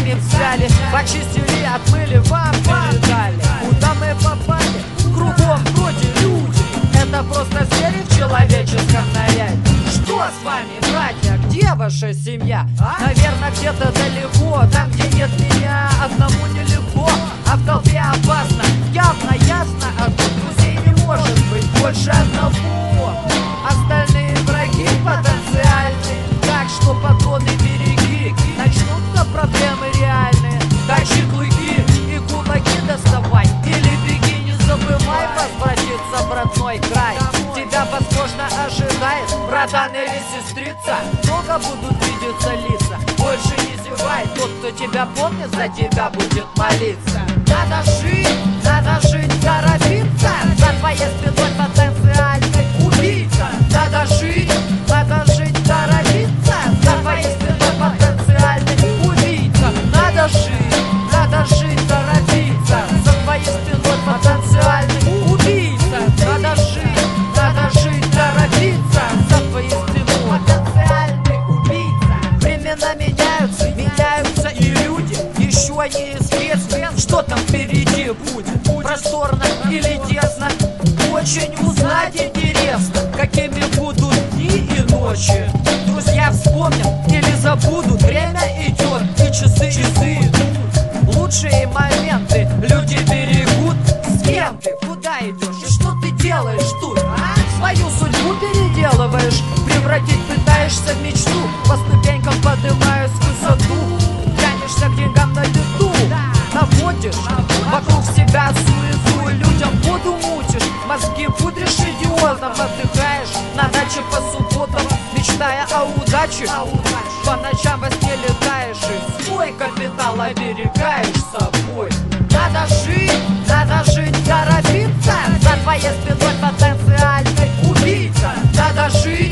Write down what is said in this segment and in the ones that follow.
нами взяли, почистили, отмыли, вам передали. Куда мы попали? Кругом вроде люди. Это просто звери в человеческом наряде. Что с вами, братья? Где ваша семья? Наверное, где-то далеко, там, где нет меня. Одному нелегко, а в толпе опасно. Явно, ясно, а тут друзей не может быть больше одного. Остальные враги потенциальные, так что патроны береги. Начнутся проблемы реальные. Тащи клыки и кулаки доставай. Или беги, не забывай возвратиться в родной край. Тебя, возможно, ожидает братан или сестрица. Долго будут видеться лица. Больше не зевай, тот, кто тебя помнит, за тебя будет молиться. Надо жить, торопиться. За твоей спиной потенциальный убийца. Надо жить, торопиться. За твоей спиной потенциальный убийца. Надо жить, торопиться. За твоей спиной потенциальный убийца. Надо жить, торопиться. За твоей спиной потенциальный убийца. Времена меняются и люди. Еще неизвестно, что там впереди будет. Просторно или тесно, очень узнать интересно, какими будут дни и ночи. Друзья вспомнят или забудут. Время идет и часы идут. Лучшие моменты люди берегут. С кем ты? Куда идешь? И что ты делаешь тут? Свою судьбу переделываешь, превратить пытаешься в мечту. По ступенькам поднимаюсь в высоту. Тянешься к деньгам на лету. Наводишь вокруг себя суету. Людям воду мутишь, мозги пудришь идиотом. Отдыхаешь на даче по субботам, мечтая о удаче. По ночам во сне летаешь и свой капитал оберегаешь собой. Надо жить, торопиться. За твоей спиной потенциальный убийца. Надо жить,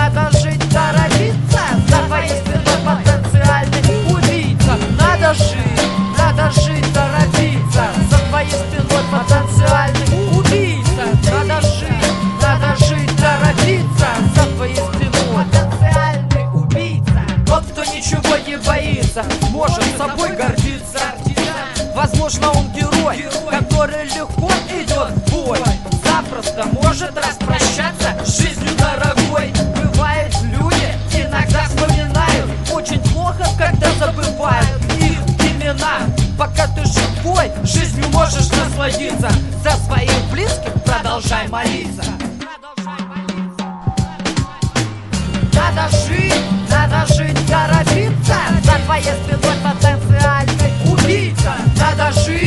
торопиться. За твоей спиной потенциальный убийца. Надо жить, торопиться. За твоей спиной потенциальный убийца. Надо жить, торопиться. За твоей спиной потенциальный убийца. Тот, кто ничего не боится, может собой гордиться. Возможно, он герой, который легко идет в бой. Запросто может распрощаться с жизнью дорогой. Бывает, люди иногда вспоминают очень плохо, когда забывают их имена. Пока ты живой, жизнью можешь насладиться. За своих близких продолжай молиться. Надо жить, торопиться. За твоей спиной потенциальный убийца. Надо жить.